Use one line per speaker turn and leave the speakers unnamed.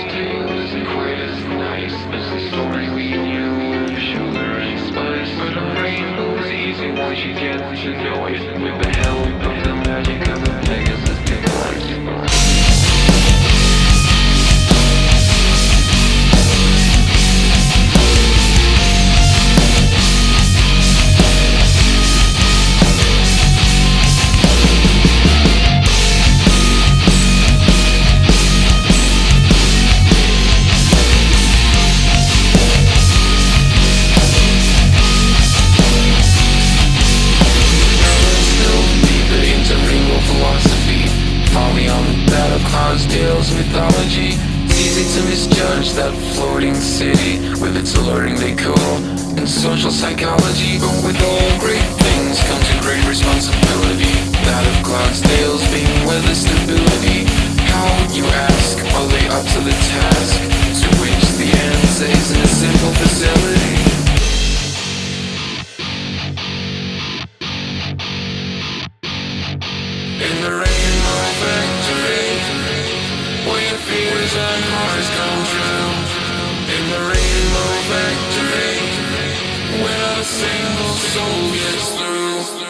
tale isn't quite as nice as the story we knew. Sugar and spice, but a rainbow's easy once you get to know it. With the help of the magic of a Pegasus device. Tales, mythology. It's easy to misjudge that floating city with its alluring decor and social psychology. But with all great things comes a great responsibility, that of Clydesdales being weather stability. How, you ask, are they up to the task? To which the answer is in a simple facility. In the Rainbow Factory, where fears and horrors come true. In the Rainbow Factory, where not a single soul gets through.